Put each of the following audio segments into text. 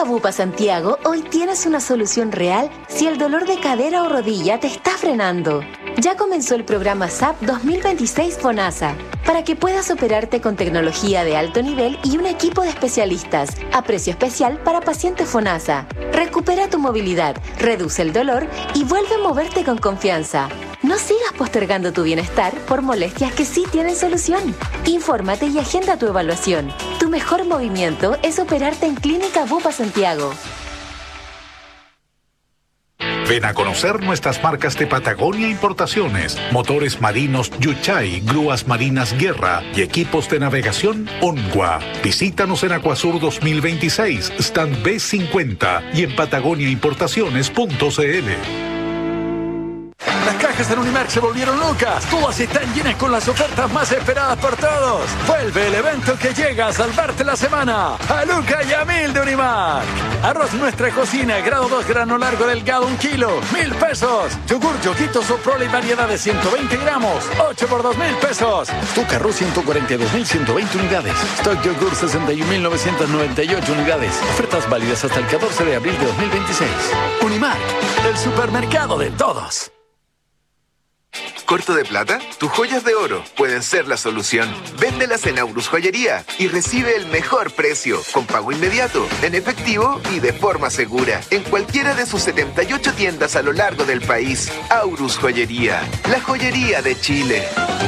Bupa Santiago, hoy tienes una solución real si el dolor de cadera o rodilla te está frenando. Ya comenzó el programa SAP 2026 FONASA, para que puedas operarte con tecnología de alto nivel y un equipo de especialistas, a precio especial para pacientes FONASA. Recupera tu movilidad, reduce el dolor y vuelve a moverte con confianza. No sigas postergando tu bienestar por molestias que sí tienen solución. Infórmate y agenda tu evaluación. Tu mejor movimiento es operarte en Clínica Bupa Santiago. Ven a conocer nuestras marcas de Patagonia Importaciones, motores marinos Yuchay, grúas marinas Guerra y equipos de navegación Onwa. Visítanos en Acuasur 2026, stand B50 y en patagoniaimportaciones.cl. Las cajas en Unimark se volvieron locas. Todas están llenas con las ofertas más esperadas por todos. Vuelve el evento que llega a salvarte la semana. A Luca y a 1000 de Unimark. Arroz Nuestra Cocina, grado 2, grano largo delgado, 1 kilo, 1.000 pesos. Yogur Yoguito Soprole y variedad de 120 gramos, 8 por 2.000 pesos. Azúcar Ru 142.120 unidades. Stock Yogur 61.998 unidades. Ofertas válidas hasta el 14 de abril de 2026. Unimark, el supermercado de todos. ¿Corto de plata? Tus joyas de oro pueden ser la solución. Véndelas en Aurus Joyería y recibe el mejor precio, con pago inmediato, en efectivo y de forma segura, en cualquiera de sus 78 tiendas a lo largo del país. Aurus Joyería, la joyería de Chile.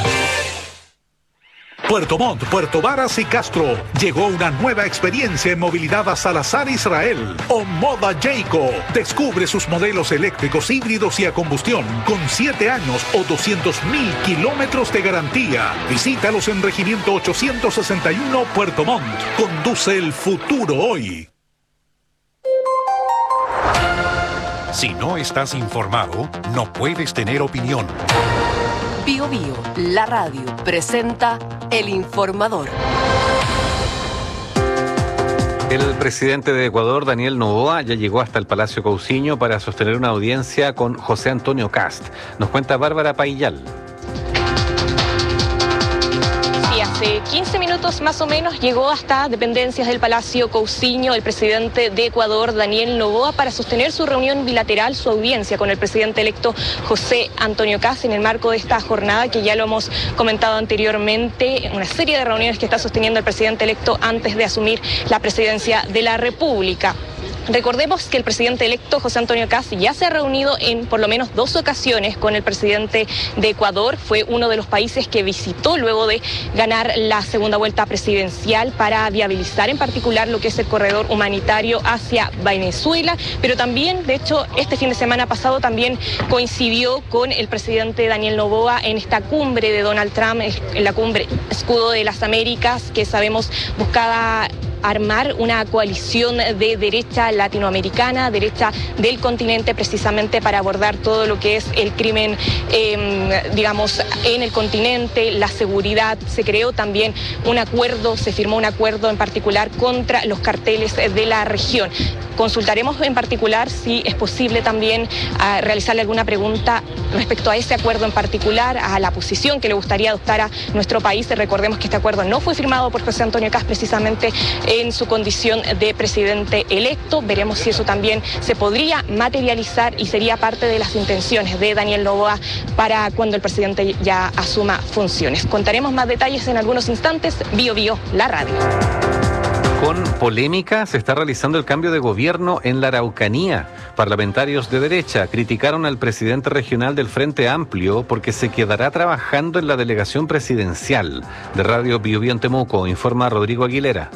Puerto Montt, Puerto Varas y Castro. Llegó una nueva experiencia en movilidad a Salazar Israel. Omoda Jayco. Descubre sus modelos eléctricos, híbridos y a combustión con 7 años o 200.000 kilómetros de garantía. Visítalos en Regimiento 861 Puerto Montt. Conduce el futuro hoy. Si no estás informado, no puedes tener opinión. Bio Bio, la radio, presenta El Informador. El presidente de Ecuador, Daniel Noboa, ya llegó hasta el Palacio Cousiño para sostener una audiencia con José Antonio Kast. Nos cuenta Bárbara Paillal. Hace 15 minutos más o menos llegó hasta dependencias del Palacio Cousiño el presidente de Ecuador, Daniel Noboa, para sostener su reunión bilateral, su audiencia con el presidente electo José Antonio Kast en el marco de esta jornada que ya lo hemos comentado anteriormente, una serie de reuniones que está sosteniendo el presidente electo antes de asumir la presidencia de la República. Recordemos que el presidente electo José Antonio Kast ya se ha reunido en por lo menos 2 ocasiones con el presidente de Ecuador. Fue uno de los países que visitó luego de ganar la segunda vuelta presidencial para viabilizar en particular lo que es el corredor humanitario hacia Venezuela. Pero también, de hecho, este fin de semana pasado también coincidió con el presidente Daniel Noboa en esta cumbre de Donald Trump, en la cumbre Escudo de las Américas, que sabemos buscaba armar una coalición de derecha latinoamericana, derecha del continente, precisamente para abordar todo lo que es el crimen, digamos, en el continente, la seguridad. Se creó también un acuerdo, se firmó un acuerdo en particular contra los carteles de la región. Consultaremos en particular si es posible también realizarle alguna pregunta respecto a ese acuerdo en particular, a la posición que le gustaría adoptar a nuestro país. Recordemos que este acuerdo no fue firmado por José Antonio Kast precisamente en su condición de presidente electo. Veremos si eso también se podría materializar y sería parte de las intenciones de Daniel Noboa para cuando el presidente ya asuma funciones. Contaremos más detalles en algunos instantes. Bio Bio, la radio. Con polémica se está realizando el cambio de gobierno en la Araucanía. Parlamentarios de derecha criticaron al presidente regional del Frente Amplio porque se quedará trabajando en la delegación presidencial. De Radio Bio Bio en Temuco, informa Rodrigo Aguilera.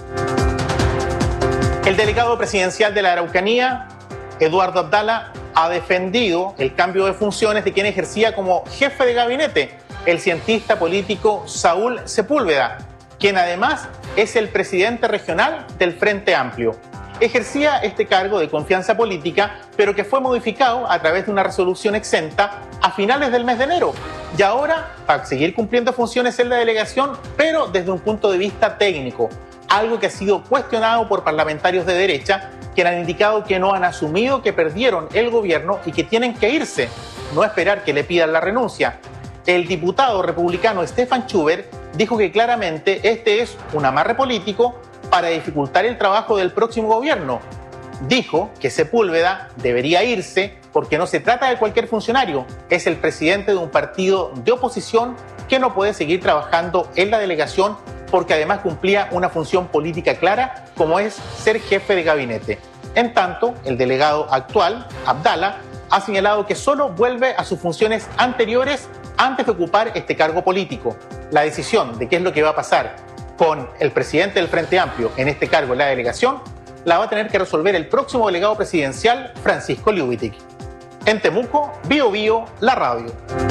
El delegado presidencial de la Araucanía, Eduardo Abdala, ha defendido el cambio de funciones de quien ejercía como jefe de gabinete, el cientista político Saúl Sepúlveda, quien además es el presidente regional del Frente Amplio. Ejercía este cargo de confianza política, pero que fue modificado a través de una resolución exenta a finales del mes de enero. Y ahora, para seguir cumpliendo funciones en la delegación, pero desde un punto de vista técnico, algo que ha sido cuestionado por parlamentarios de derecha, que han indicado que no han asumido que perdieron el gobierno y que tienen que irse, no esperar que le pidan la renuncia. El diputado republicano Stefan Schubert dijo que claramente este es un amarre político para dificultar el trabajo del próximo gobierno. dijo que Sepúlveda debería irse porque no se trata de cualquier funcionario, es el presidente de un partido de oposición que no puede seguir trabajando en la delegación porque además cumplía una función política clara como es ser jefe de gabinete. En tanto, el delegado actual, Abdala, ha señalado que solo vuelve a sus funciones anteriores antes de ocupar este cargo político. La decisión de qué es lo que va a pasar con el presidente del Frente Amplio en este cargo en la delegación la va a tener que resolver el próximo delegado presidencial, Francisco Liubitic. En Temuco, Bío Bío, la radio.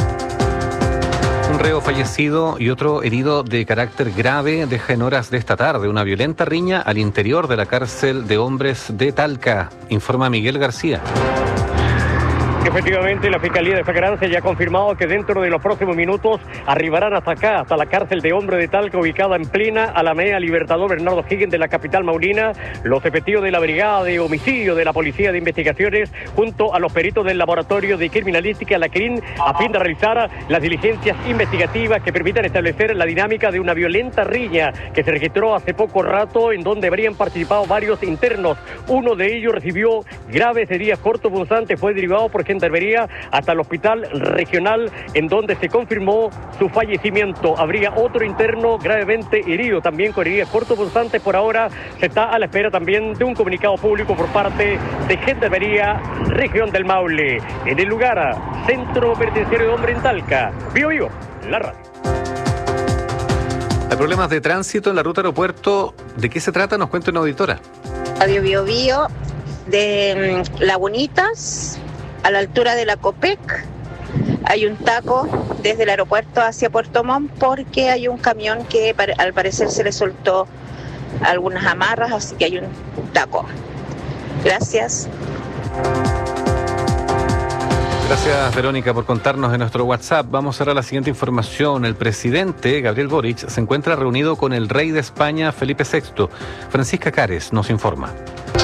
Un reo fallecido y otro herido de carácter grave deja en horas de esta tarde una violenta riña al interior de la cárcel de hombres de Talca, informa Miguel García. Efectivamente, la Fiscalía de Flagrancia ya ha confirmado que dentro de los próximos minutos arribarán hasta acá, hasta la cárcel de hombres de Talca, ubicada en plena Alameda Libertador Bernardo Higgins de la capital maurina. Los efectivos de la Brigada de Homicidio de la Policía de Investigaciones, junto a los peritos del Laboratorio de Criminalística, la CRIN, a fin de realizar las diligencias investigativas que permitan establecer la dinámica de una violenta riña que se registró hace poco rato, en donde habrían participado varios internos. Uno de ellos recibió graves heridas cortopunzantes, fue derivado por Gendarmería hasta el hospital regional, en donde se confirmó su fallecimiento. Habría otro interno gravemente herido, también con heridas cortopunzantes. Por ahora se está a la espera también de un comunicado público por parte de Gendarmería Región del Maule. En el lugar, Centro Penitenciario de Hombre en Talca. Bío Bío, la radio. Hay problemas de tránsito en la ruta aeropuerto. ¿De qué se trata? Nos cuenta una auditora. Radio Bío Bío, de Lagunitas, a la altura de la Copec, hay un taco desde el aeropuerto hacia Puerto Montt porque hay un camión que al parecer se le soltó algunas amarras, así que hay un taco. Gracias. Gracias, Verónica, por contarnos en nuestro WhatsApp. Vamos ahora a la siguiente información. El presidente, Gabriel Boric, se encuentra reunido con el rey de España, Felipe VI. Francisca Cares nos informa.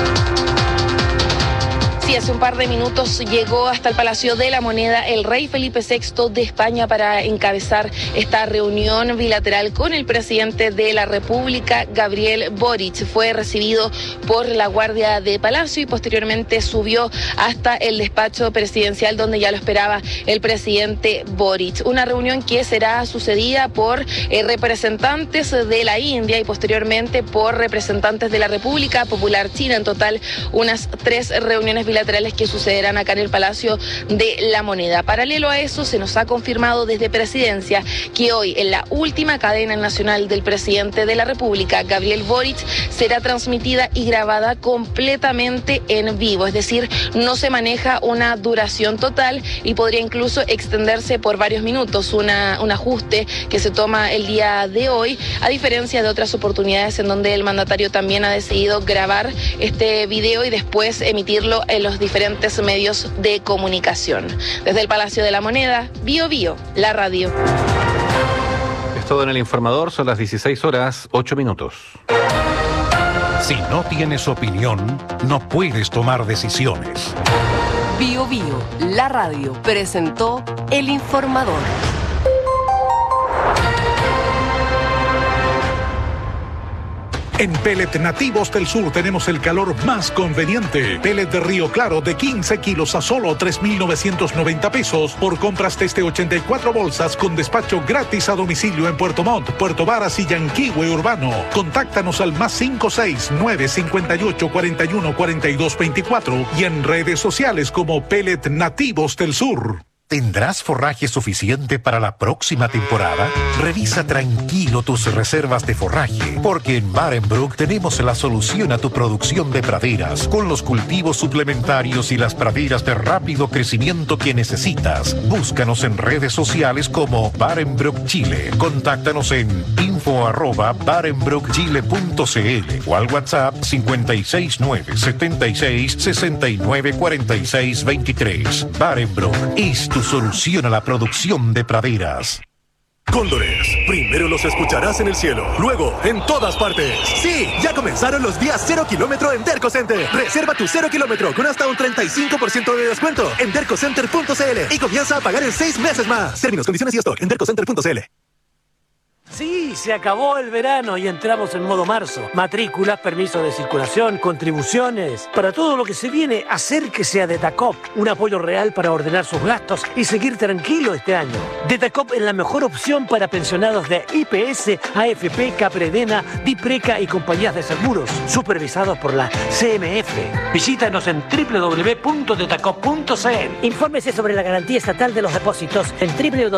Sí, hace un par de minutos llegó hasta el Palacio de la Moneda el rey Felipe VI de España para encabezar esta reunión bilateral con el presidente de la República, Gabriel Boric. Fue recibido por la Guardia de Palacio y posteriormente subió hasta el despacho presidencial donde ya lo esperaba el presidente Boric. Una reunión que será sucedida por representantes de la India y posteriormente por representantes de la República Popular China. En total, unas 3 reuniones bilaterales que sucederán acá en el Palacio de la Moneda. Paralelo a eso, se nos ha confirmado desde Presidencia que hoy, en la última cadena nacional del presidente de la República, Gabriel Boric, será transmitida y grabada completamente en vivo, es decir, no se maneja una duración total y podría incluso extenderse por varios minutos, un ajuste que se toma el día de hoy, a diferencia de otras oportunidades en donde el mandatario también ha decidido grabar este video y después emitirlo en los diferentes medios de comunicación. Desde el Palacio de la Moneda, Bío Bío, la radio. Es todo en El Informador, son las 16:08. Si no tienes opinión, no puedes tomar decisiones. Bío Bío, la radio, presentó El Informador. En Pellet Nativos del Sur tenemos el calor más conveniente. Pellet de Río Claro de 15 kilos a solo 3,990 pesos por compras desde 84 bolsas con despacho gratis a domicilio en Puerto Montt, Puerto Varas y Yanquihue Urbano. Contáctanos al +56 958 41 42 24 y en redes sociales como Pellet Nativos del Sur. ¿Tendrás forraje suficiente para la próxima temporada? Revisa tranquilo tus reservas de forraje, porque en Barenbroek tenemos la solución a tu producción de praderas, con los cultivos suplementarios y las praderas de rápido crecimiento que necesitas. Búscanos en redes sociales como Barenbroek Chile. Contáctanos en info@barenbroekchile.cl o al WhatsApp 569 76 69 46 23. Barenbroek es tu solución a la producción de praderas. Cóndores, primero los escucharás en el cielo, luego en todas partes. Sí, ya comenzaron los días 0 kilómetro en Derco Center. Reserva tu 0 kilómetro con hasta un 35% de descuento en dercocenter.cl y comienza a pagar en 6 meses más. Términos, condiciones y stock en dercocenter.cl. Sí, se acabó el verano y entramos en modo marzo. Matrículas, permiso de circulación, contribuciones. Para todo lo que se viene, acérquese a Detacop. Un apoyo real para ordenar sus gastos y seguir tranquilo este año. Detacop es la mejor opción para pensionados de IPS, AFP, Capredena, Dipreca y compañías de seguros, supervisados por la CMF. Visítanos en www.detacop.cl. Infórmese sobre la garantía estatal de los depósitos en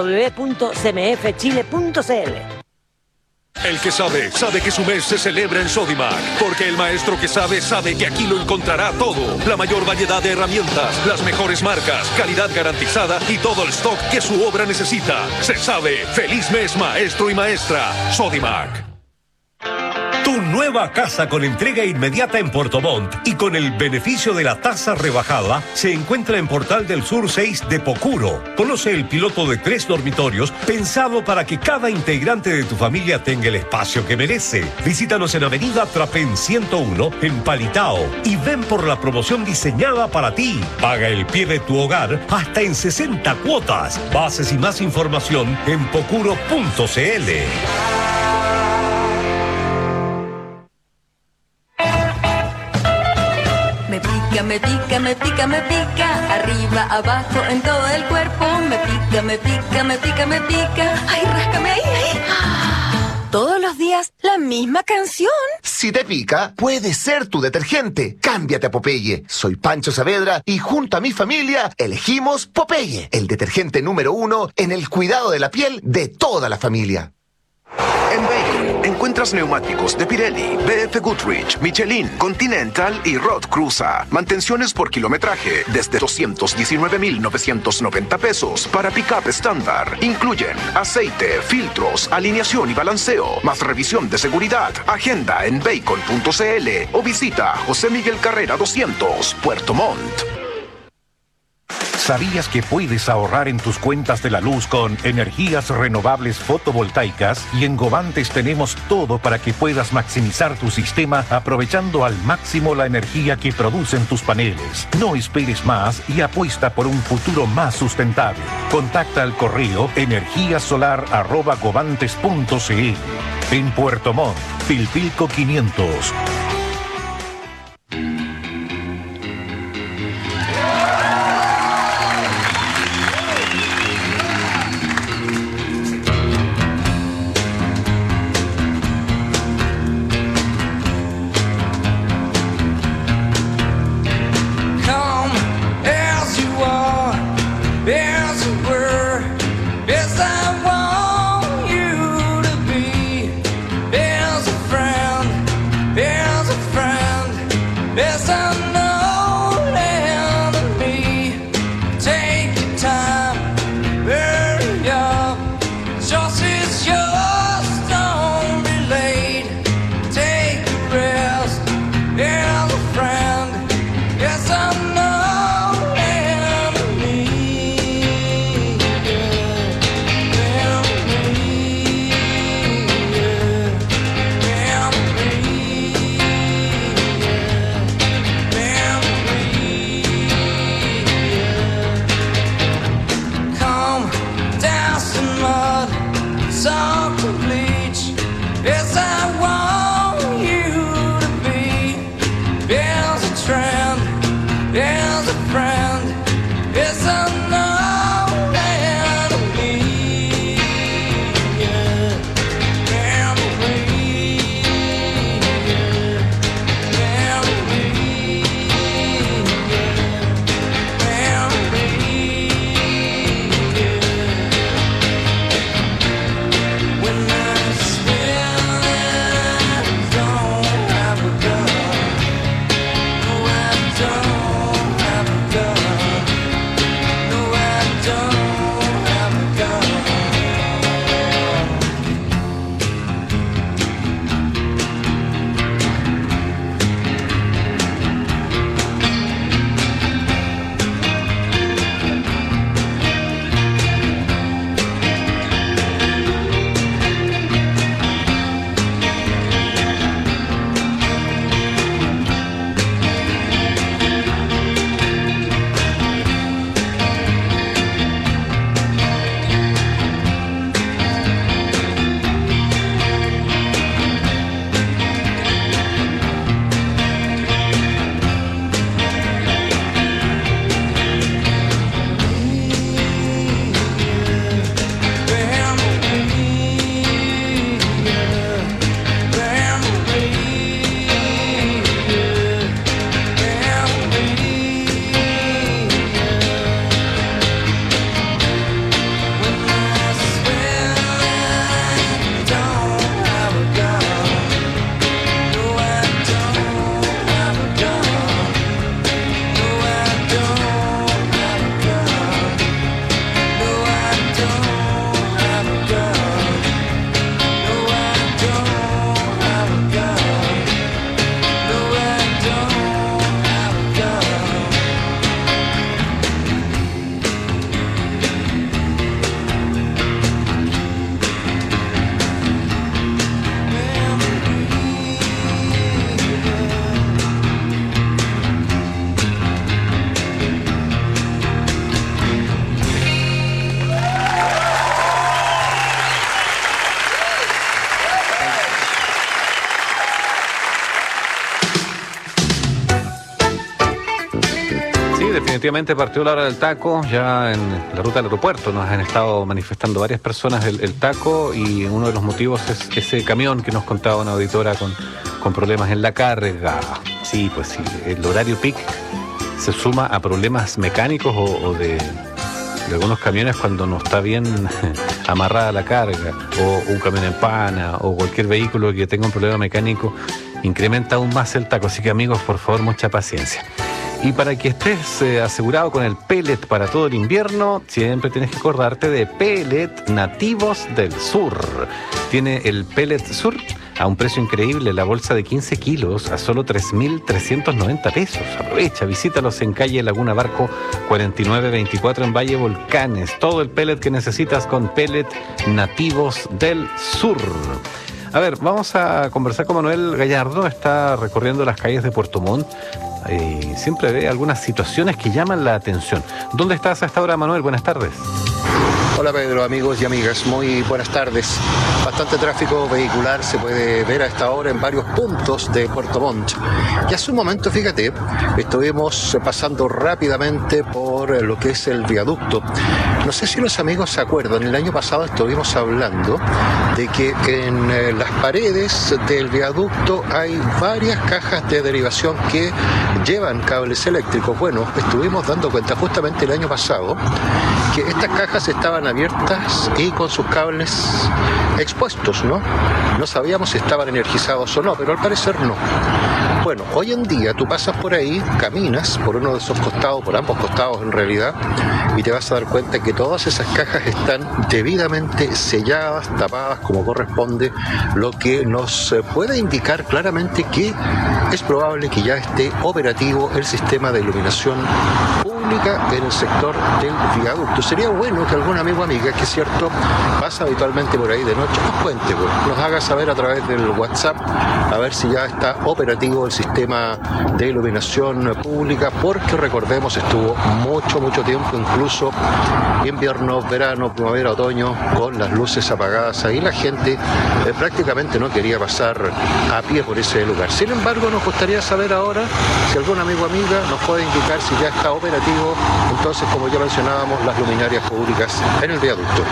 www.cmfchile.cl. El que sabe, sabe que su mes se celebra en Sodimac, porque el maestro que sabe, sabe que aquí lo encontrará todo. La mayor variedad de herramientas, las mejores marcas, calidad garantizada y todo el stock que su obra necesita. Se sabe. Feliz mes, maestro y maestra. Sodimac. Tu nueva casa con entrega inmediata en Puerto Montt y con el beneficio de la tasa rebajada se encuentra en Portal del Sur 6 de Pocuro. Conoce el piloto de 3 dormitorios pensado para que cada integrante de tu familia tenga el espacio que merece. Visítanos en Avenida Trapén 101 en Palitao y ven por la promoción diseñada para ti. Paga el pie de tu hogar hasta en 60 cuotas. Bases y más información en pocuro.cl. Me pica, me pica, me pica, arriba, abajo, en todo el cuerpo. Me pica, me pica, me pica, me pica. Ay, ráscame ahí, ahí. Todos los días, la misma canción. Si te pica, puede ser tu detergente. Cámbiate a Popeye. Soy Pancho Saavedra y junto a mi familia elegimos Popeye, el detergente número 1 en el cuidado de la piel de toda la familia. En Bacon encuentras neumáticos de Pirelli, BF Goodrich, Michelin, Continental y Road Cruza. Mantenciones por kilometraje desde 219,990 pesos para pick-up estándar. Incluyen aceite, filtros, alineación y balanceo, más revisión de seguridad. Agenda en bacon.cl o visita José Miguel Carrera 200, Puerto Montt. ¿Sabías que puedes ahorrar en tus cuentas de la luz con energías renovables fotovoltaicas? Y en Govantes tenemos todo para que puedas maximizar tu sistema aprovechando al máximo la energía que producen tus paneles. No esperes más y apuesta por un futuro más sustentable. Contacta al correo energiasolar@govantes.cl. En Puerto Montt, Pilpilco 500. Yeah. definitivamente partió la hora del taco. Ya en la ruta del aeropuerto nos han estado manifestando varias personas el taco, y uno de los motivos es ese camión que nos contaba una auditora con problemas en la carga. Sí, pues sí, el horario peak se suma a problemas mecánicos o de algunos camiones cuando no está bien amarrada la carga, o un camión en pana, o cualquier vehículo que tenga un problema mecánico, incrementa aún más el taco. Así que, amigos, por favor, mucha paciencia. Y para que estés asegurado con el pellet para todo el invierno, siempre tienes que acordarte de Pellet Nativos del Sur. Tiene el Pellet Sur a un precio increíble, la bolsa de 15 kilos a solo 3.390 pesos. Aprovecha, visítalos en calle Laguna Barco 4924 en Valle Volcanes. Todo el pellet que necesitas con Pellet Nativos del Sur. A ver, vamos a conversar con Manuel Gallardo. Está recorriendo las calles de Puerto Montt y siempre ve algunas situaciones que llaman la atención. ¿Dónde estás a esta hora, Manuel? Buenas tardes. Hola Pedro, amigos y amigas, muy buenas tardes. Bastante tráfico vehicular se puede ver a esta hora en varios puntos de Puerto Montt. Y hace un momento, fíjate, estuvimos pasando rápidamente por lo que es el viaducto. No sé si los amigos se acuerdan, el año pasado estuvimos hablando de que en las paredes del viaducto hay varias cajas de derivación que llevan cables eléctricos. Bueno, estuvimos dando cuenta justamente el año pasado que estas cajas estaban abiertas y con sus cables expuestos, ¿no? No sabíamos si estaban energizados o no, pero al parecer no. Bueno, hoy en día tú pasas por ahí, caminas por uno de esos costados, por ambos costados en realidad, y te vas a dar cuenta que todas esas cajas están debidamente selladas, tapadas como corresponde, lo que nos puede indicar claramente que es probable que ya esté operativo el sistema de iluminación pública en el sector del viaducto. Sería bueno que algún amigo o amiga que es cierto pasa habitualmente por ahí de noche nos cuente, pues, nos haga saber a través del WhatsApp a ver si ya está operativo el sistema de iluminación pública, porque recordemos estuvo mucho tiempo, incluso invierno, verano, primavera, otoño, con las luces apagadas. Ahí la gente prácticamente no quería pasar a pie por ese lugar. Sin embargo, nos gustaría saber ahora si algún amigo o amiga nos puede indicar si ya está operativo, entonces, como ya mencionábamos, las luminarias públicas en el viaducto.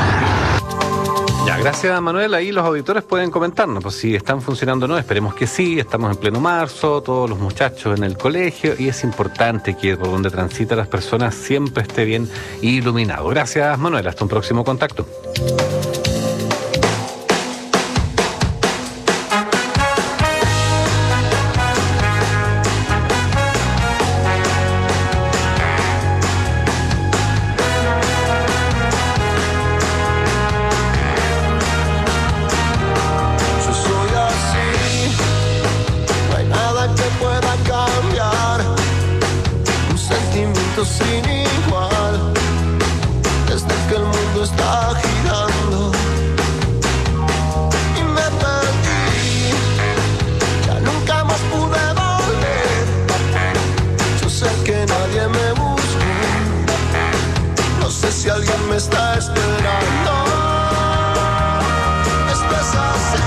Ya, gracias Manuel. Ahí los auditores pueden comentarnos pues, si están funcionando o no. Esperemos que sí. Estamos en pleno marzo, todos los muchachos en el colegio, y es importante que por donde transitan las personas siempre esté bien iluminado. Gracias Manuel. Hasta un próximo contacto. Sin igual, desde que el mundo está girando y me perdí, ya nunca más pude volver. Yo sé que nadie me busca, no sé si alguien me está esperando. Esto es así.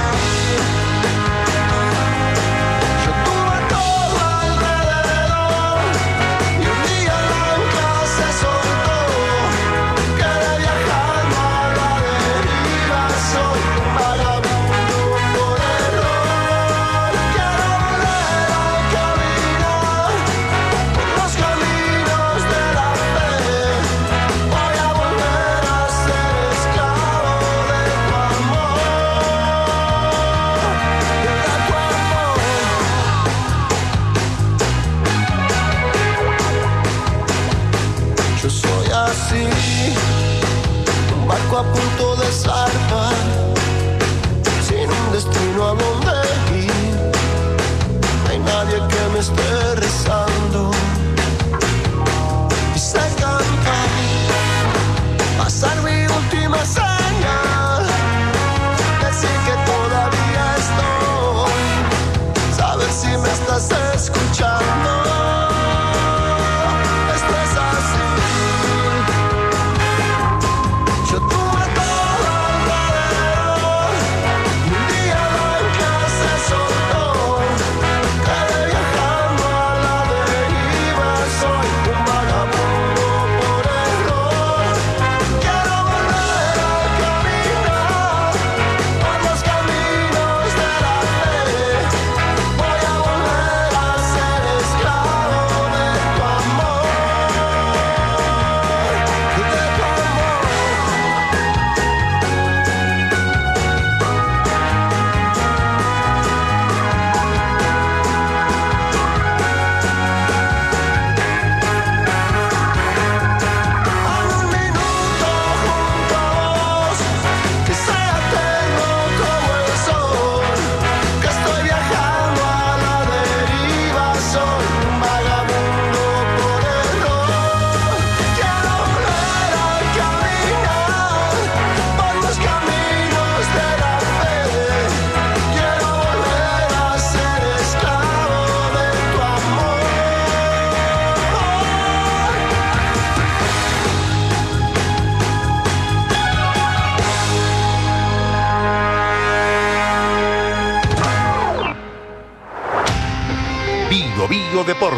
A punto de zarpar, sin un destino a donde ir. No hay nadie que me esté rezando. Y sé cantar, pasar mi última señal, decir que todavía estoy, saber si me estás escuchando. Esto es así. Un día la clase soltó, quedé viajando a la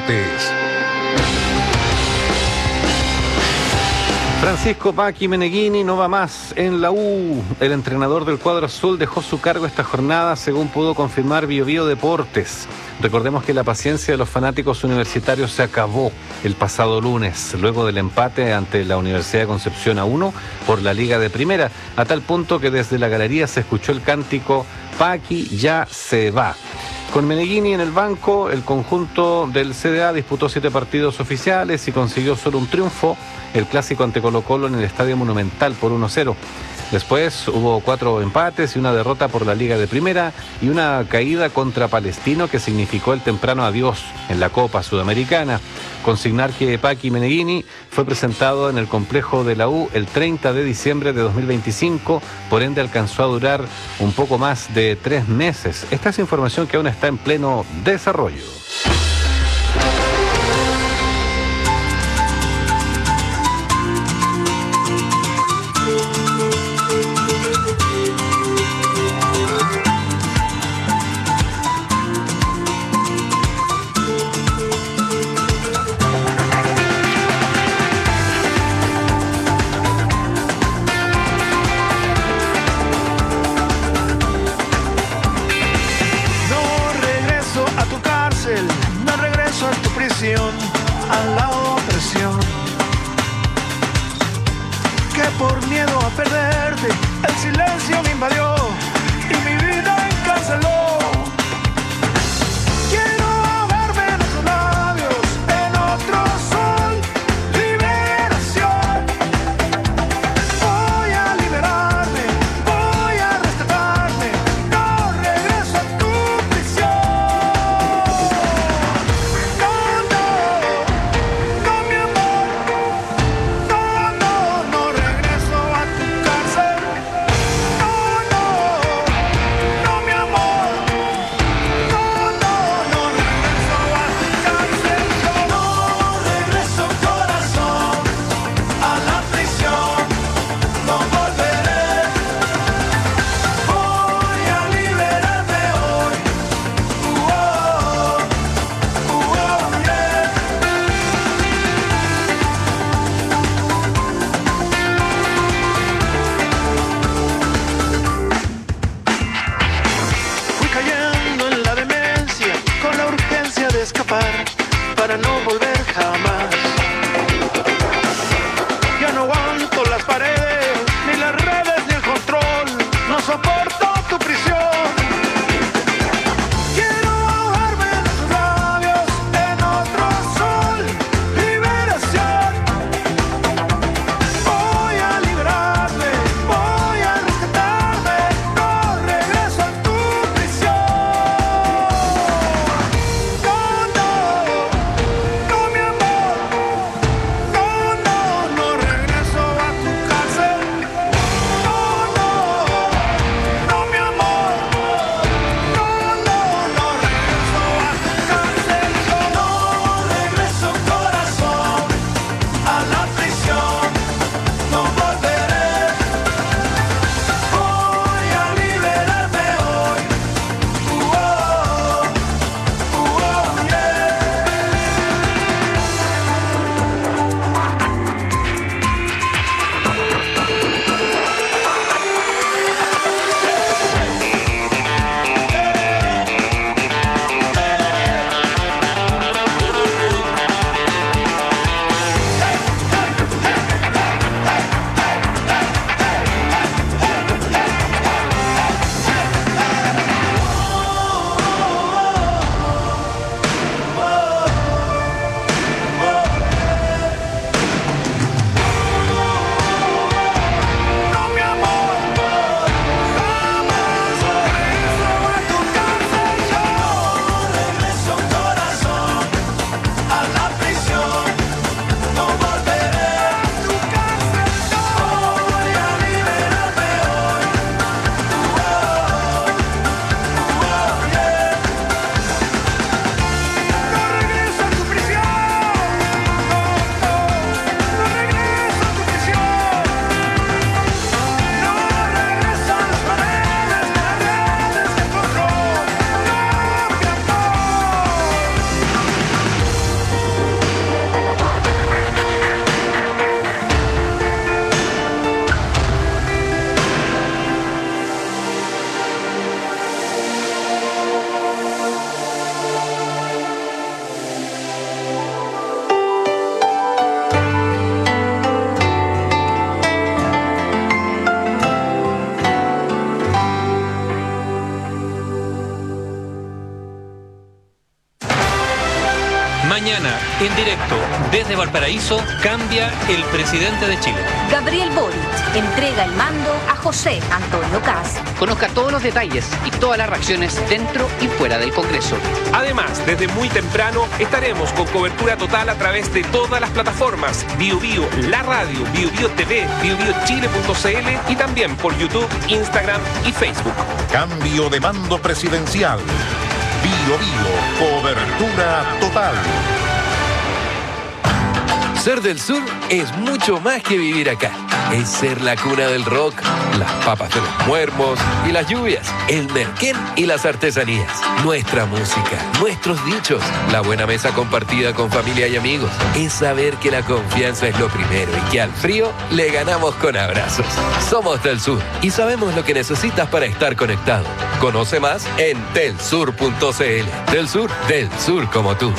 Deportes. Francisco Paqui Meneghini no va más en la U. El entrenador del cuadro azul dejó su cargo esta jornada, según pudo confirmar Biobío Deportes. Recordemos que la paciencia de los fanáticos universitarios se acabó el pasado lunes, luego del empate ante la Universidad de Concepción a 1 por la Liga de Primera, a tal punto que desde la galería se escuchó el cántico "Paqui ya se va". Con Meneghini en el banco, el conjunto del CDA disputó 7 partidos oficiales y consiguió solo un triunfo, el clásico ante Colo-Colo en el Estadio Monumental por 1-0. Después hubo 4 empates y una derrota por la Liga de Primera y una caída contra Palestino que significó el temprano adiós en la Copa Sudamericana. Consignar que Paqui Meneghini fue presentado en el complejo de la U el 30 de diciembre de 2025, por ende alcanzó a durar un poco más de 3 meses. Esta es información que aún está en pleno desarrollo. A la opresión, que por miedo a perderte el silencio me invadió y mi vida encarceló. Quiero ahogarme en otros labios, en otro sol, liberación. Voy a liberarme, voy a rescatarme, no regreso a tu prisión. Para no volver jamás. Ya no aguanto las paredes, ni las redes, ni el control. No soporto tu prisión. Quiero ahogarme en tus labios, en otro sol, liberación. Voy a liberarme, voy a rescatarme, no regreso a tu prisión. No regreso a tu casa. En directo desde Valparaíso, cambia el presidente de Chile. Gabriel Boric entrega el mando a José Antonio Kast. Conozca todos los detalles y todas las reacciones dentro y fuera del Congreso. Además, desde muy temprano estaremos con cobertura total a través de todas las plataformas: Bio Bio, La Radio, Bio Bio TV, biobiochile.cl y también por YouTube, Instagram y Facebook. Cambio de mando presidencial. Bio Bio, cobertura total. Ser del sur es mucho más que vivir acá. Es ser la cuna del rock, las papas de los muermos y las lluvias, el merquén y las artesanías, nuestra música, nuestros dichos, la buena mesa compartida con familia y amigos. Es saber que la confianza es lo primero y que al frío le ganamos con abrazos. Somos del sur y sabemos lo que necesitas para estar conectado. Conoce más en telsur.cl. Del sur como tú.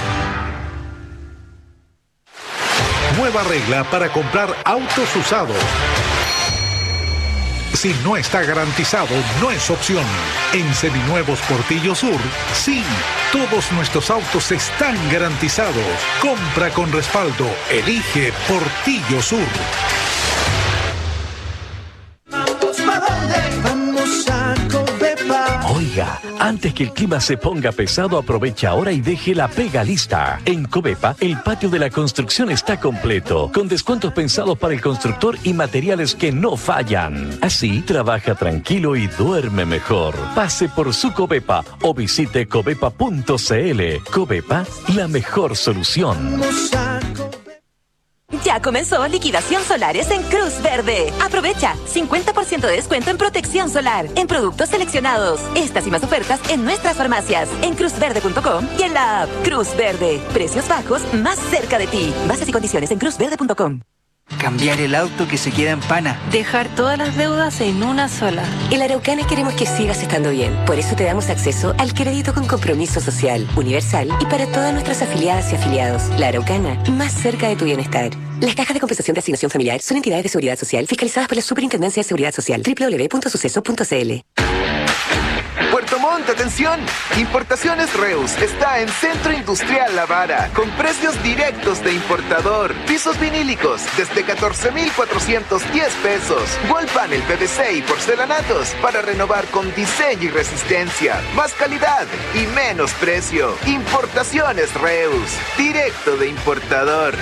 Nueva regla para comprar autos usados. Si no está garantizado, no es opción. En Seminuevos Portillo Sur, sí, todos nuestros autos están garantizados. Compra con respaldo. Elige Portillo Sur. ¿Vamos para dónde? Vamos a Covepa. Oiga, antes que el clima se ponga pesado, aprovecha ahora y deje la pega lista. En Covepa, el patio de la construcción está completo, con descuentos pensados para el constructor y materiales que no fallan. Así, trabaja tranquilo y duerme mejor. Pase por su Covepa o visite covepa.cl. Covepa, la mejor solución. Ya comenzó liquidación solares en Cruz Verde. Aprovecha 50% de descuento en protección solar en productos seleccionados. Estas y más ofertas en nuestras farmacias, en cruzverde.com y en la app Cruz Verde. Precios bajos más cerca de ti. Bases y condiciones en cruzverde.com. Cambiar el auto que se queda en pana. Dejar todas las deudas en una sola. En la Araucana queremos que sigas estando bien. Por eso te damos acceso al crédito con compromiso social, universal y para todas nuestras afiliadas y afiliados. La Araucana, más cerca de tu bienestar. Las cajas de compensación de asignación familiar son entidades de seguridad social fiscalizadas por la Superintendencia de Seguridad Social. www.suceso.cl. Puerto Montt, atención. Importaciones Reus está en Centro Industrial La Vara, con precios directos de importador. Pisos vinílicos desde 14,410 pesos. Wall panel PVC y porcelanatos para renovar con diseño y resistencia. Más calidad y menos precio. Importaciones Reus, directo de importador.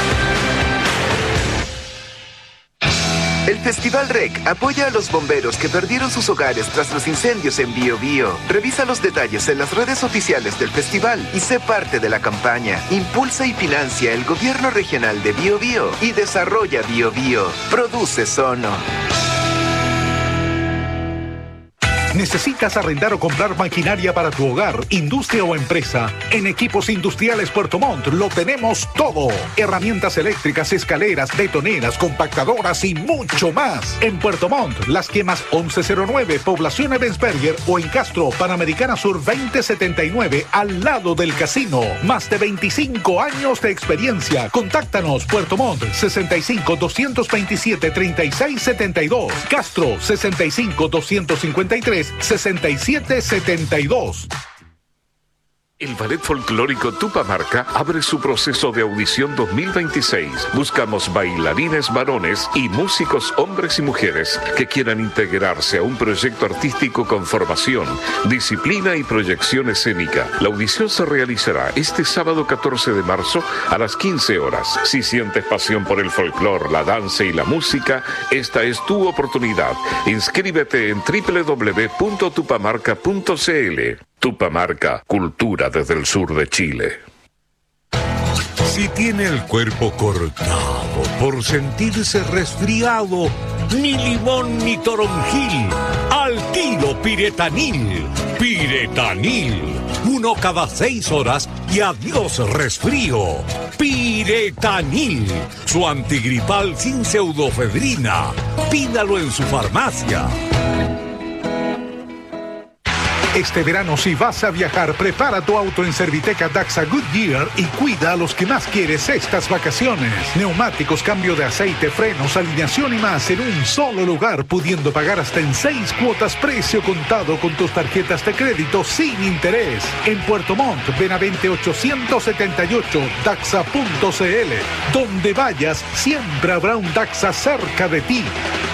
El Festival REC apoya a los bomberos que perdieron sus hogares tras los incendios en Bio Bio. Revisa los detalles en las redes oficiales del festival y sé parte de la campaña. Impulsa y financia el gobierno regional de Bio Bio y desarrolla Bio Bio. Produce Sono. ¿Necesitas arrendar o comprar maquinaria para tu hogar, industria o empresa? En Equipos Industriales Puerto Montt lo tenemos todo. Herramientas eléctricas, escaleras, betoneras, compactadoras y mucho más. En Puerto Montt, Las Quemas 1109, Población Ebensberger o en Castro, Panamericana Sur 2079, al lado del casino. Más de 25 años de experiencia. Contáctanos, Puerto Montt, 65-227-3672. Castro, 65-253-6772. El Ballet Folclórico Tupamarca abre su proceso de audición 2026. Buscamos bailarines varones y músicos hombres y mujeres que quieran integrarse a un proyecto artístico con formación, disciplina y proyección escénica. La audición se realizará este sábado 14 de marzo a las 15 horas. Si sientes pasión por el folclor, la danza y la música, esta es tu oportunidad. Inscríbete en www.tupamarca.cl. Tupamarca, cultura desde el sur de Chile. Si tiene el cuerpo cortado por sentirse resfriado, ni limón ni toronjil, al tiro Piretanil. Piretanil, 1 cada 6 horas y adiós resfrío. Piretanil, su antigripal sin pseudofedrina. Pídalo en su farmacia. Este verano, si vas a viajar, prepara tu auto en Serviteca Daxa Goodyear y cuida a los que más quieres estas vacaciones. Neumáticos, cambio de aceite, frenos, alineación y más en un solo lugar, pudiendo pagar hasta en 6 cuotas precio contado con tus tarjetas de crédito sin interés. En Puerto Montt, Benavente 878, Daxa.cl. Donde vayas, siempre habrá un Daxa cerca de ti.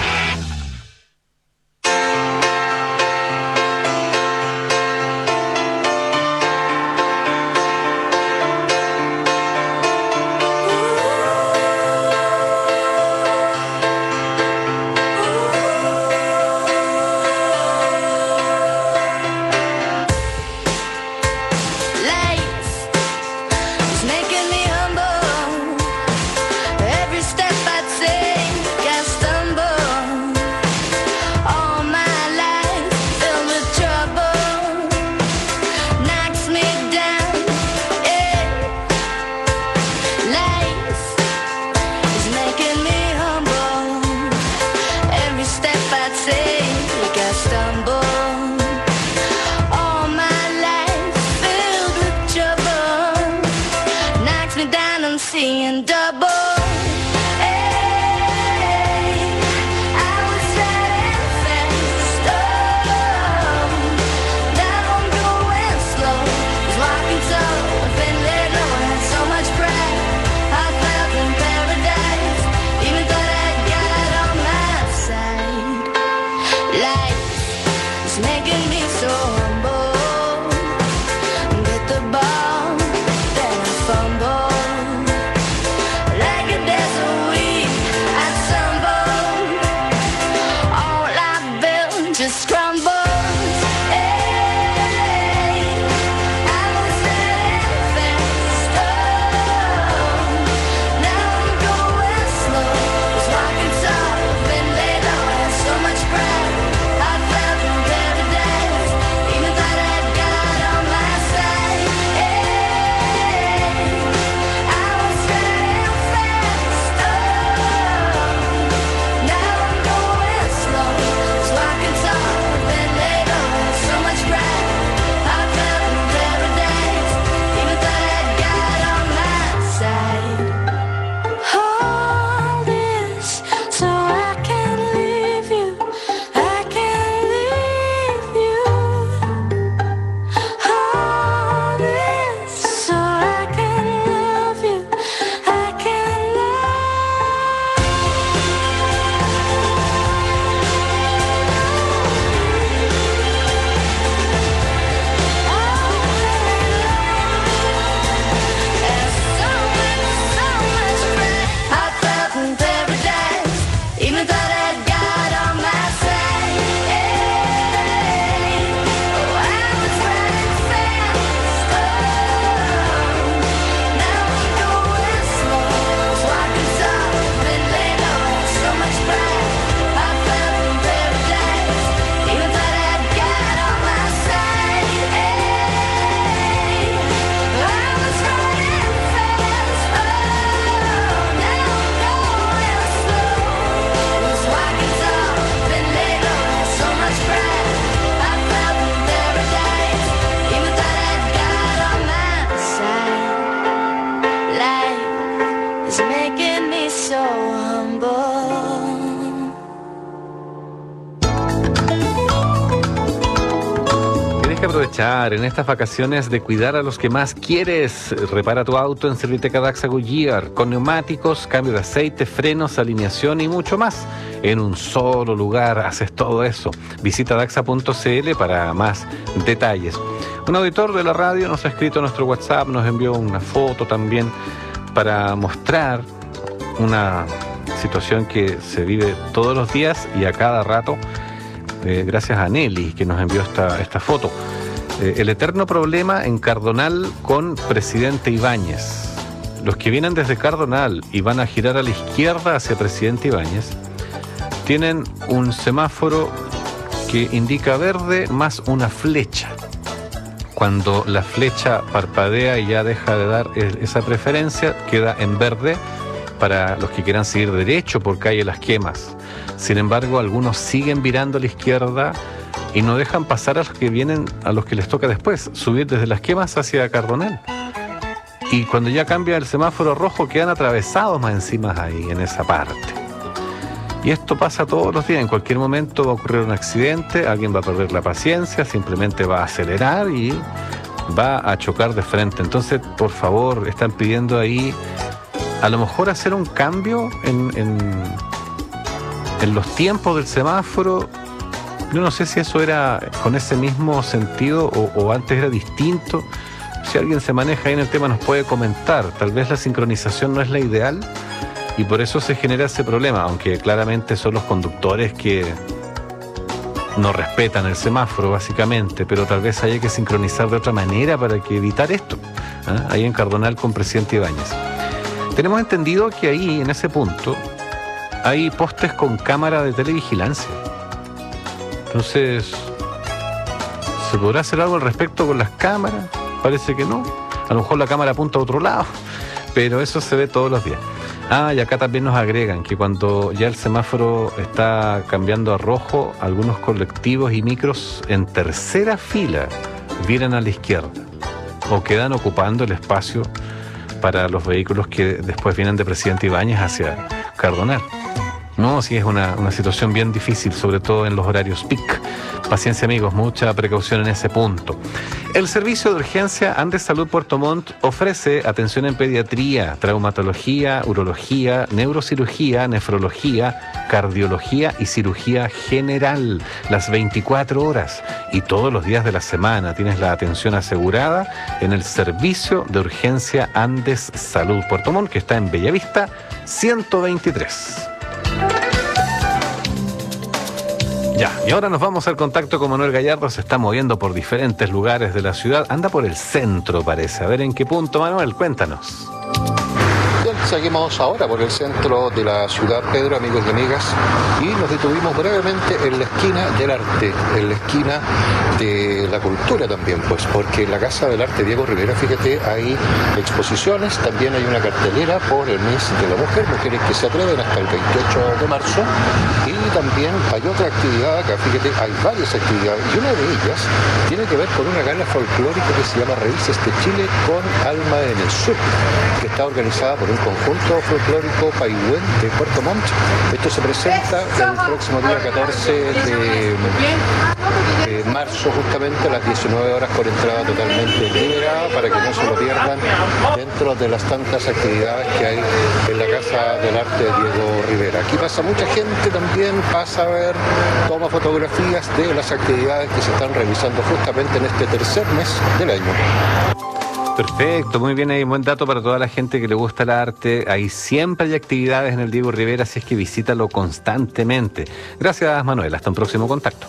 Aprovechar en estas vacaciones de cuidar a los que más quieres. Repara tu auto en Serviteca Daxa Goodyear con neumáticos, cambio de aceite, frenos, alineación y mucho más. En un solo lugar haces todo eso. Visita daxa.cl para más detalles. Un auditor de la radio nos ha escrito a nuestro WhatsApp, nos envió una foto también para mostrar una situación que se vive todos los días y a cada rato. Gracias a Nelly que nos envió esta foto. El eterno problema en Cardonal con Presidente Ibáñez. Los que vienen desde Cardonal y van a girar a la izquierda hacia Presidente Ibáñez tienen un semáforo que indica verde más una flecha. Cuando la flecha parpadea y ya deja de dar esa preferencia, queda en verde para los que quieran seguir derecho por calle Las Quemas. Sin embargo, algunos siguen virando a la izquierda y no dejan pasar a los que vienen, a los que les toca después, subir desde Las Quemas hacia Cardonal. Y cuando ya cambia el semáforo rojo, quedan atravesados más encima ahí, en esa parte. Y esto pasa todos los días. En cualquier momento va a ocurrir un accidente, alguien va a perder la paciencia, simplemente va a acelerar y va a chocar de frente. Entonces, por favor, están pidiendo ahí a lo mejor hacer un cambio en los tiempos del semáforo. Yo no sé si eso era con ese mismo sentido o antes era distinto. Si alguien se maneja ahí en el tema nos puede comentar. Tal vez la sincronización no es la ideal y por eso se genera ese problema, aunque claramente son los conductores que no respetan el semáforo básicamente, pero tal vez haya que sincronizar de otra manera para que evitar esto, ahí en Cardonal con Presidente Ibáñez. Tenemos entendido que ahí, en ese punto, hay postes con cámara de televigilancia. Entonces, ¿se podrá hacer algo al respecto con las cámaras? Parece que no. A lo mejor la cámara apunta a otro lado, pero eso se ve todos los días. Y acá también nos agregan que cuando ya el semáforo está cambiando a rojo, algunos colectivos y micros en tercera fila viran a la izquierda o quedan ocupando el espacio para los vehículos que después vienen de Presidente Ibáñez hacia Cardonal. No, sí es una situación bien difícil, sobre todo en los horarios peak. Paciencia, amigos, mucha precaución en ese punto. El Servicio de Urgencia Andes Salud Puerto Montt ofrece atención en pediatría, traumatología, urología, neurocirugía, nefrología, cardiología y cirugía general, las 24 horas y todos los días de la semana. Tienes la atención asegurada en el Servicio de Urgencia Andes Salud Puerto Montt, que está en Bellavista 123. Ya, y ahora nos vamos al contacto con Manuel Gallardo. Se está moviendo por diferentes lugares de la ciudad. Anda por el centro, parece. A ver en qué punto, Manuel, cuéntanos. Bien, seguimos ahora por el centro de la ciudad, Pedro, amigos y amigas, y nos detuvimos brevemente en la esquina del arte, en la esquina de la cultura también, pues, porque en la Casa del Arte Diego Rivera, fíjate, hay exposiciones, también hay una cartelera por el mes de la mujer, mujeres que se atreven hasta el 28 de marzo, y también hay otra actividad acá, fíjate, hay varias actividades, y una de ellas tiene que ver con una gala folclórica que se llama Raíces de Chile con Alma en el Sur, que está organizada por un conjunto folclórico Paihuén de Puerto Montt. Esto se presenta el próximo día 14 de marzo, justamente a las 19 horas, con entrada totalmente liberada, para que no se lo pierdan dentro de las tantas actividades que hay en la Casa del Arte de Diego Rivera. Aquí pasa mucha gente también, pasa a ver, toma fotografías de las actividades que se están realizando justamente en este tercer mes del año. Perfecto, muy bien, ahí buen dato para toda la gente que le gusta el arte. Ahí siempre hay actividades en el Diego Rivera, así es que visítalo constantemente. Gracias, Manuel, hasta un próximo contacto.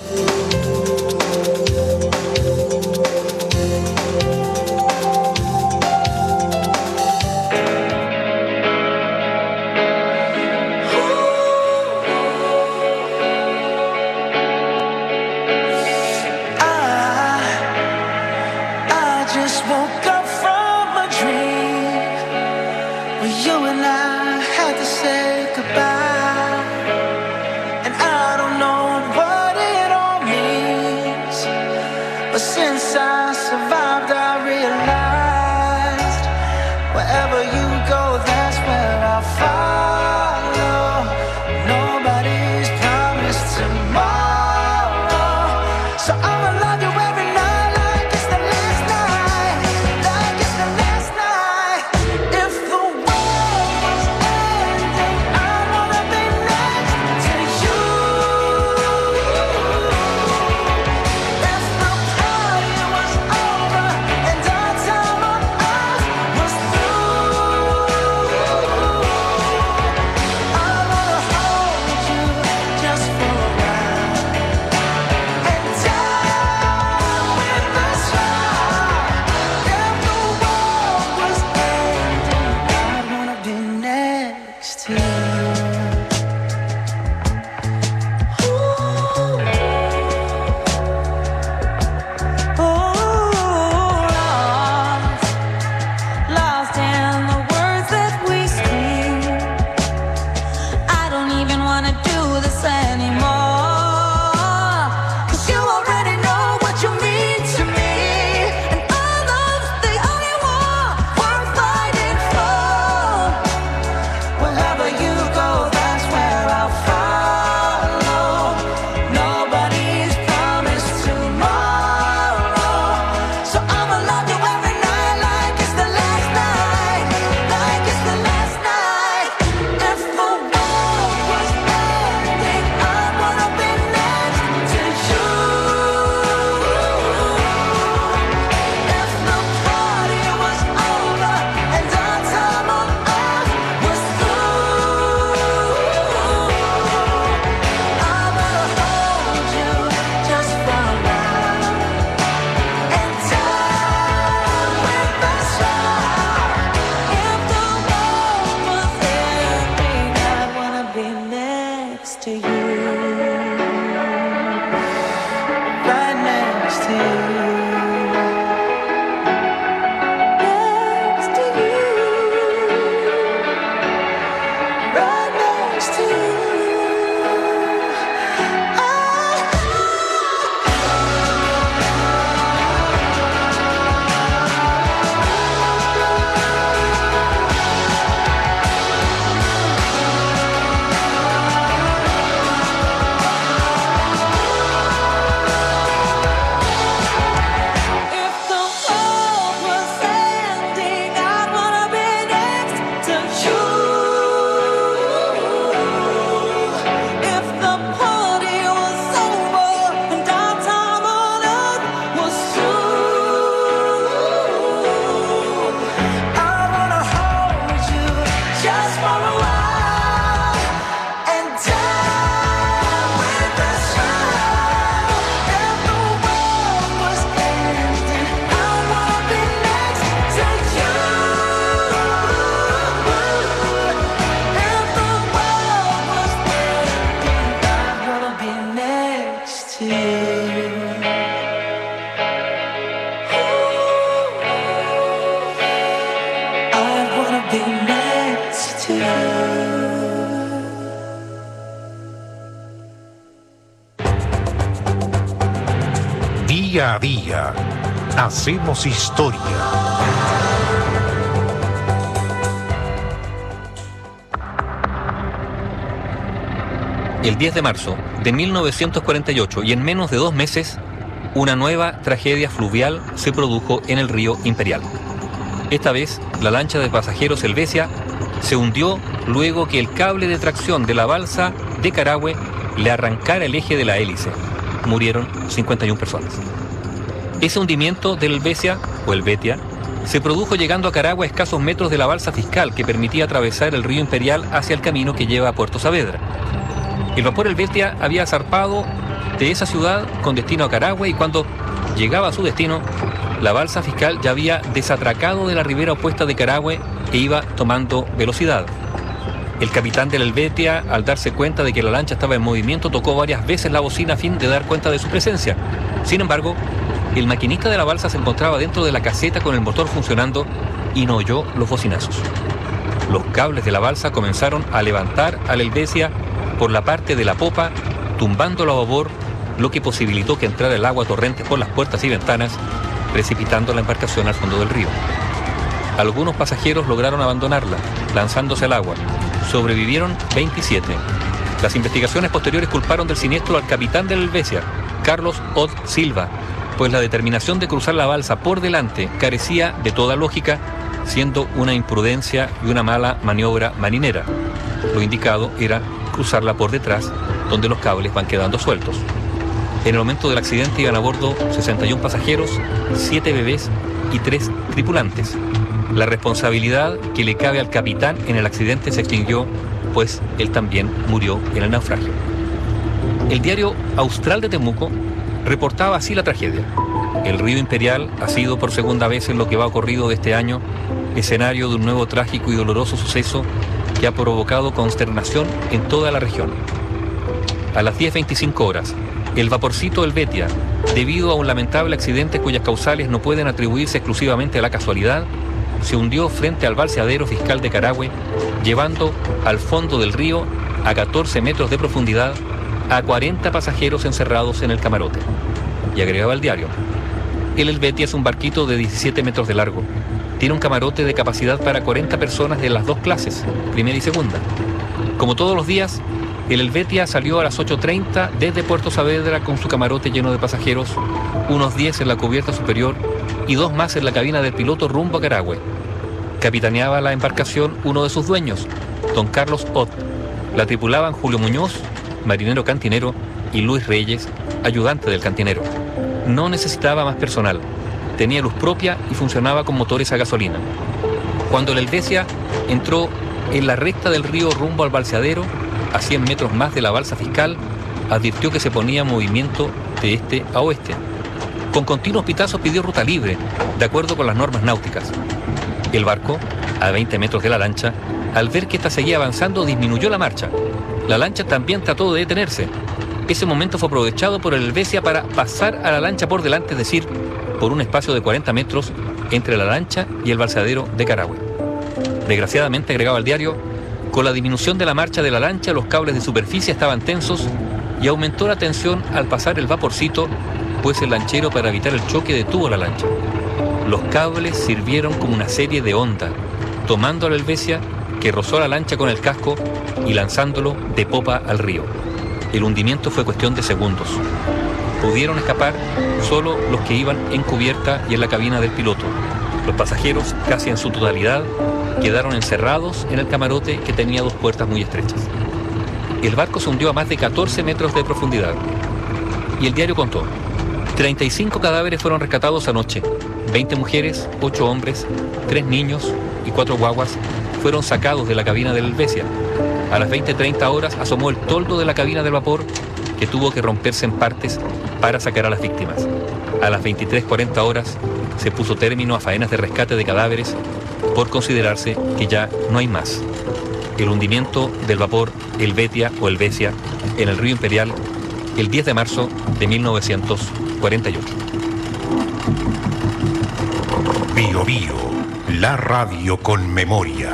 Día a día, hacemos historia. El 10 de marzo de 1948 y en menos de 2 meses, una nueva tragedia fluvial se produjo en el río Imperial. Esta vez, la lancha de pasajeros Helvetia se hundió luego que el cable de tracción de la balsa de Carahue le arrancara el eje de la hélice. Murieron 51 personas. Ese hundimiento del Helvetia, o Helvetia, se produjo llegando a Carahue a escasos metros de la balsa fiscal que permitía atravesar el río Imperial hacia el camino que lleva a Puerto Saavedra. El vapor Helvetia había zarpado de esa ciudad con destino a Carahue y cuando llegaba a su destino, la balsa fiscal ya había desatracado de la ribera opuesta de Carahue e iba tomando velocidad. El capitán del Helvetia, al darse cuenta de que la lancha estaba en movimiento, tocó varias veces la bocina a fin de dar cuenta de su presencia. Sin embargo, el maquinista de la balsa se encontraba dentro de la caseta con el motor funcionando y no oyó los bocinazos. Los cables de la balsa comenzaron a levantar al Helvetia por la parte de la popa, tumbándolo a babor, lo que posibilitó que entrara el agua torrente por las puertas y ventanas, precipitando la embarcación al fondo del río. Algunos pasajeros lograron abandonarla, lanzándose al agua. Sobrevivieron 27. Las investigaciones posteriores culparon del siniestro al capitán del Helvetia, Carlos Ott Silva, pues la determinación de cruzar la balsa por delante carecía de toda lógica, siendo una imprudencia y una mala maniobra marinera. Lo indicado era cruzarla por detrás, donde los cables van quedando sueltos. En el momento del accidente iban a bordo 61 pasajeros, 7 bebés y 3 tripulantes. La responsabilidad que le cabe al capitán en el accidente se extinguió, pues él también murió en el naufragio. El diario Austral de Temuco reportaba así la tragedia. El río Imperial ha sido por segunda vez en lo que va ocurrido de este año escenario de un nuevo trágico y doloroso suceso que ha provocado consternación en toda la región. A las 10:25 horas, el vaporcito Helvetia, debido a un lamentable accidente cuyas causales no pueden atribuirse exclusivamente a la casualidad, se hundió frente al balseadero fiscal de Carahue, llevando al fondo del río, a 14 metros de profundidad, a 40 pasajeros encerrados en el camarote. Y agregaba el diario: el Helvetia es un barquito de 17 metros de largo. Tiene un camarote de capacidad para 40 personas de las dos clases, primera y segunda. Como todos los días, el Helvetia salió a las 8:30 desde Puerto Saavedra con su camarote lleno de pasajeros, unos 10 en la cubierta superior y 2 más en la cabina del piloto rumbo a Carahue. Capitaneaba la embarcación uno de sus dueños, don Carlos Ott. La tripulaban Julio Muñoz, marinero cantinero, y Luis Reyes, ayudante del cantinero. No necesitaba más personal. Tenía luz propia y funcionaba con motores a gasolina. Cuando el Helvetia entró en la recta del río rumbo al balseadero, a 100 metros más de la balsa fiscal, advirtió que se ponía en movimiento de este a oeste. Con continuos pitazos pidió ruta libre, de acuerdo con las normas náuticas. El barco, a 20 metros de la lancha, al ver que ésta seguía avanzando, disminuyó la marcha. La lancha también trató de detenerse. Ese momento fue aprovechado por el Helvetia para pasar a la lancha por delante, es decir, por un espacio de 40 metros entre la lancha y el balseadero de Carahue. Desgraciadamente, agregaba el diario, con la disminución de la marcha de la lancha, los cables de superficie estaban tensos y aumentó la tensión al pasar el vaporcito, pues el lanchero, para evitar el choque, detuvo la lancha. Los cables sirvieron como una serie de onda, tomando al Helvetia, que rozó la lancha con el casco y lanzándolo de popa al río. El hundimiento fue cuestión de segundos. Pudieron escapar solo los que iban en cubierta y en la cabina del piloto. Los pasajeros, casi en su totalidad, quedaron encerrados en el camarote, que tenía 2 puertas muy estrechas. El barco se hundió a más de 14 metros de profundidad. Y el diario contó: 35 cadáveres fueron rescatados anoche. 20 mujeres, 8 hombres, 3 niños y 4 guaguas fueron sacados de la cabina del Helvetia. A las 20:30 horas asomó el toldo de la cabina del vapor, que tuvo que romperse en partes para sacar a las víctimas. A las 23:40 horas se puso término a faenas de rescate de cadáveres por considerarse que ya no hay más. El hundimiento del vapor Helvetia o Helvetia en el río Imperial el 10 de marzo de 1948. Bio Bio, la radio con memoria.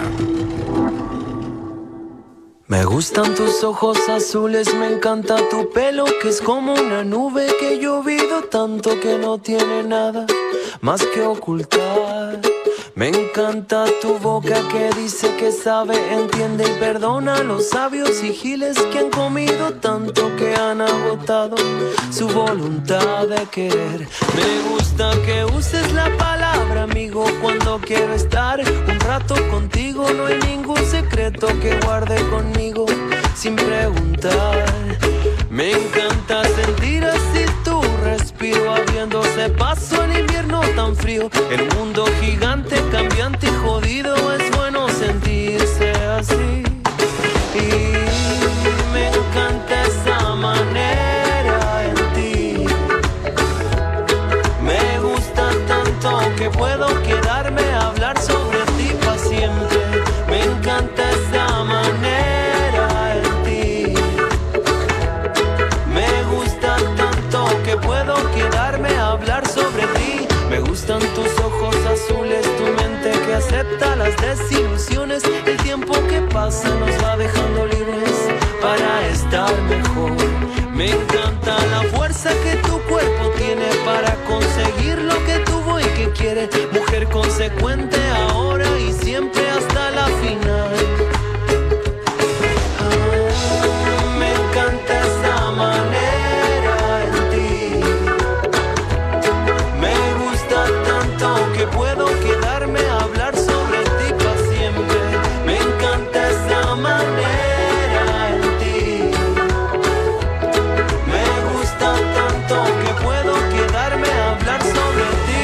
Me gustan tus ojos azules, me encanta tu pelo que es como una nube que he llovido tanto que no tiene nada más que ocultar. Me encanta tu boca que dice que sabe, entiende y perdona a los sabios y giles que han comido tanto que han agotado su voluntad de querer. Me gusta que uses la palabra amigo cuando quiero estar un rato contigo. No hay ningún secreto que guarde conmigo sin preguntar. Me encanta sentir así tu respiro, abriéndose paso en invierno tan frío. El mundo gigante, cambiante y jodido, es bueno sentirse así. Y me encanta esa manera en ti. Me gusta tanto que puedo quedarme a hablar sobre ti para siempre. Me encanta esa manera en ti. Me gusta tanto que puedo quedarme a hablar sobre ti. Me gustan tus ojos azules, tu mente que acepta las desilusiones. El tiempo que pasa nos va dejando libres para estar mejor. Me encanta la fuerza que tu cuerpo tiene para conseguir lo que tuvo y que quiere. Mujer consecuente ahora y siempre hasta la final. Me encanta esa manera en ti. Me gusta tanto que puedo quedarme a hablar sobre ti para siempre. Me encanta esa manera en ti. Me gusta tanto que puedo quedarme a hablar sobre ti.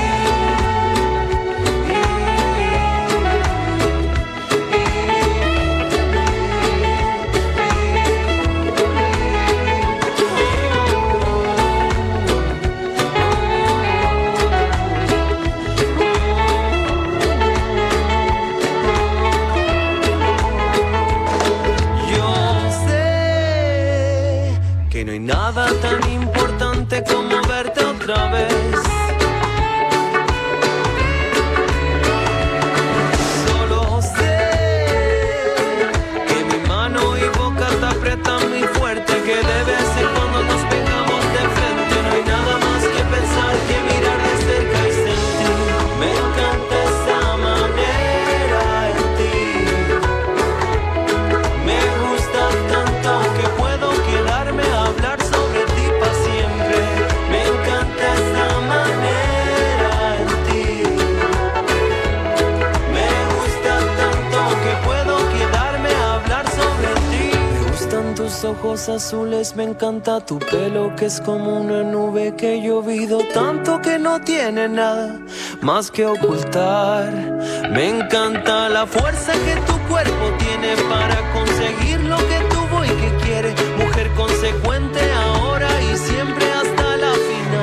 Que no hay nada tan importante como verte otra vez. Solo sé que mi mano y boca te aprietan muy fuerte, que debe ser cuando nos pegamos de frente. No hay nada más que pensar que mirar de cerca y sentir. Me encanta esa manera en ti. Me gusta tanto que puedo quedarme a hablar sobre ti para siempre. Me encanta esa manera en ti. Me gusta tanto que puedo quedarme a hablar sobre ti. Me gustan tus ojos azules, me encanta tu pelo que es como una nube que he llovido tanto que no tiene nada más que ocultar. Me encanta la fuerza que tu cuerpo tiene para conseguir lo que tuvo y que quiere. Mujer consecuente ahora y siempre hasta la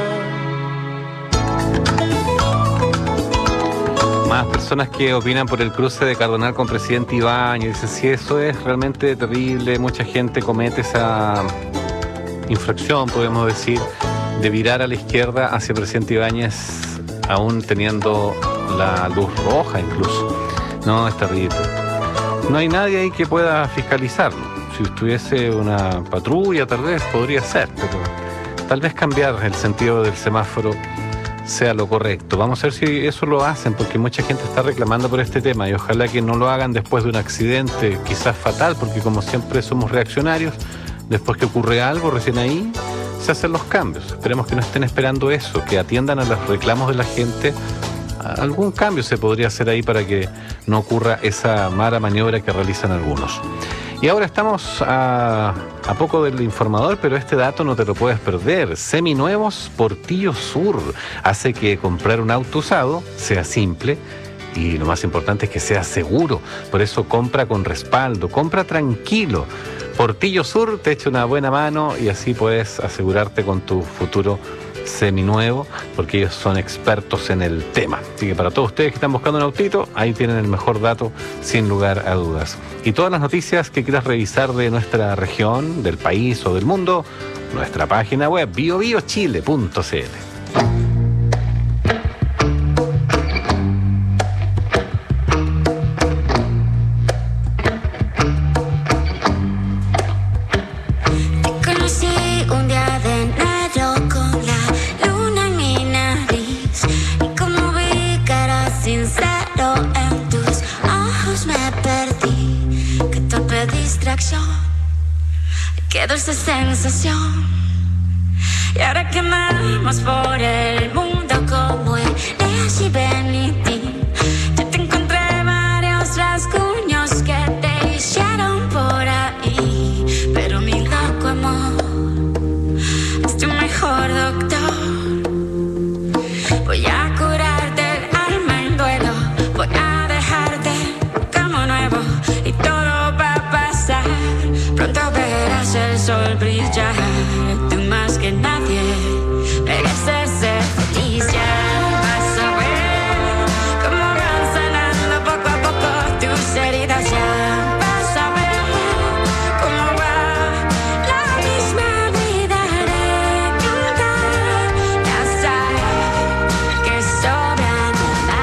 final. Más personas que opinan por el cruce de Cardenal con Presidente Ibáñez. Dicen, sí, eso es realmente terrible. Mucha gente comete esa infracción, podemos decir, de virar a la izquierda hacia Presidente Ibáñez, aún teniendo la luz roja incluso. No, es terrible. No hay nadie ahí que pueda fiscalizarlo. Si estuviese una patrulla, tal vez podría ser, pero tal vez cambiar el sentido del semáforo sea lo correcto. Vamos a ver si eso lo hacen, porque mucha gente está reclamando por este tema y ojalá que no lo hagan después de un accidente quizás fatal, porque como siempre somos reaccionarios, después que ocurre algo, recién ahí se hacen los cambios. Esperemos que no estén esperando eso, que atiendan a los reclamos de la gente. Algún cambio se podría hacer ahí para que no ocurra esa mala maniobra que realizan algunos. Y ahora estamos a poco del informador, pero este dato no te lo puedes perder. Seminuevos Portillo Sur hace que comprar un auto usado sea simple Y lo más importante es que sea seguro. Por eso compra con respaldo, compra tranquilo. Portillo Sur te echa una buena mano y así puedes asegurarte con tu futuro seminuevo, porque ellos son expertos en el tema. Así que para todos ustedes que están buscando un autito, ahí tienen el mejor dato, sin lugar a dudas. Y todas las noticias que quieras revisar de nuestra región, del país o del mundo, nuestra página web biobiochile.cl. Qué dulce sensación. Y ahora que vamos por el mundo como el de Benity, yo te encontré varios rasguños que te hicieron por ahí. Pero mi loco amor es tu mejor doctor. Voy a curarte el alma en duelo, voy a dejarte como nuevo y todo va a pasar. Pronto verás el sol brillar. Tú más que nadie mereces ser feliz. Ya vas a ver cómo van sanando poco a poco tus heridas. Ya vas a ver cómo va la misma vida de cantar. Ya sabes que sobran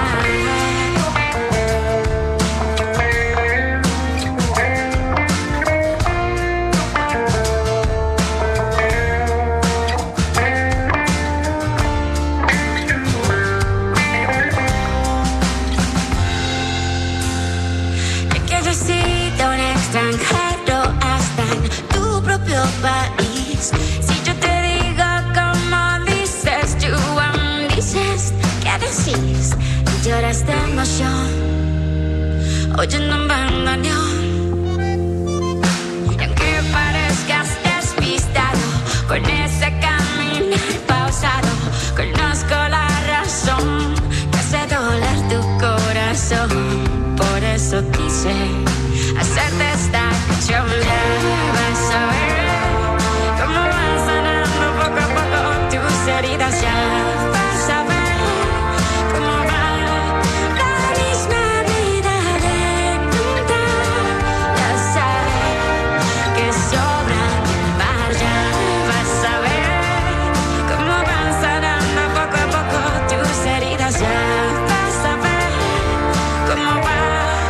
extranjero hasta en tu propio país. Si yo te digo como dices, tú aún dices, ¿qué decís? Y lloras de emoción oyendo un bandoneón. Y aunque parezcas despistado con ese caminar pausado, conozco la razón que hace doler tu corazón. Por eso quise hacerte esta canción. Ya vas a ver cómo van sanando poco a poco tus heridas. Ya vas a ver cómo va la misma vida de cantar. Ya sabes que sobra el mar. Ya vas a ver cómo van sanando poco a poco tus heridas. Ya vas a ver cómo va.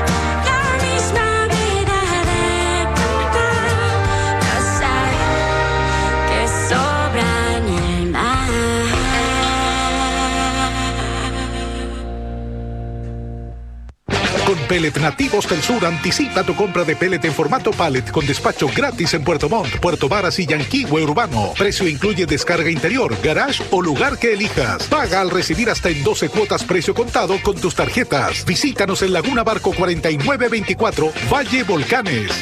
Con Pellet Nativos del Sur, anticipa tu compra de pellet en formato pallet con despacho gratis en Puerto Montt, Puerto Varas y Yanquihue Urbano. Precio incluye descarga interior, garage o lugar que elijas. Paga al recibir hasta en 12 cuotas precio contado con tus tarjetas. Visítanos en Laguna Barco 4924, Valle Volcanes.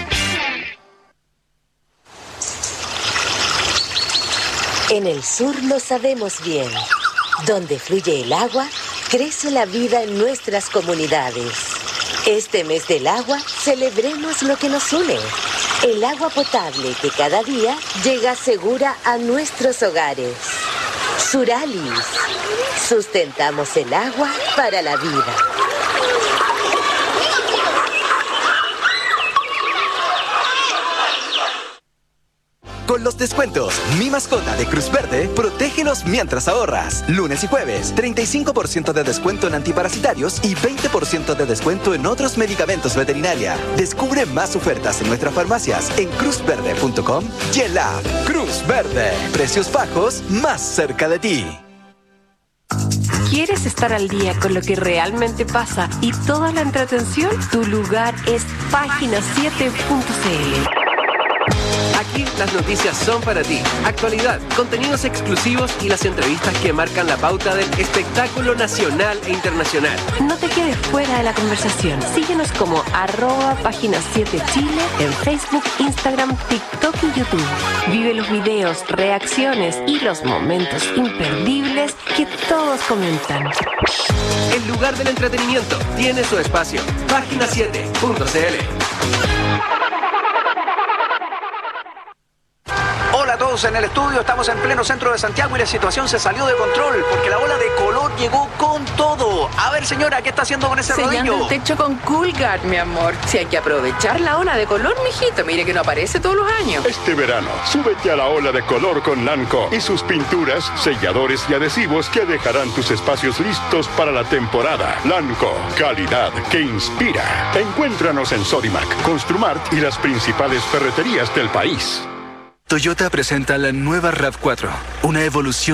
En el sur lo sabemos bien. Donde fluye el agua, crece la vida en nuestras comunidades. Este mes del agua, celebremos lo que nos une. El agua potable que cada día llega segura a nuestros hogares. Suralis. Sustentamos el agua para la vida. Con los descuentos Mi Mascota de Cruz Verde, protégelos mientras ahorras. Lunes y jueves, 35% de descuento en antiparasitarios y 20% de descuento en otros medicamentos veterinaria. Descubre más ofertas en nuestras farmacias en cruzverde.com y en la app. Cruz Verde. Precios bajos más cerca de ti. ¿Quieres estar al día con lo que realmente pasa y toda la entretención? Tu lugar es Página7.cl. Aquí las noticias son para ti. Actualidad, contenidos exclusivos y las entrevistas que marcan la pauta del espectáculo nacional e internacional. No te quedes fuera de la conversación. Síguenos como @Página 7 Chile en Facebook, Instagram, TikTok y YouTube. Vive los videos, reacciones y los momentos imperdibles que todos comentan. El lugar del entretenimiento tiene su espacio. Página7.cl. Hola a todos en el estudio, estamos en pleno centro de Santiago y la situación se salió de control porque la ola de color llegó con todo. A ver, señora, ¿qué está haciendo con ese Sellando rodillo? el techo con Coolguard, mi amor. Si hay que aprovechar la ola de color, mijito. Mire que no aparece todos los años. Este verano, súbete a la ola de color con Lanco y sus pinturas, selladores y adhesivos que dejarán tus espacios listos para la temporada. Lanco, calidad que inspira. Encuéntranos en Sodimac, Construmart y las principales ferreterías del país. Toyota presenta la nueva RAV4, una evolución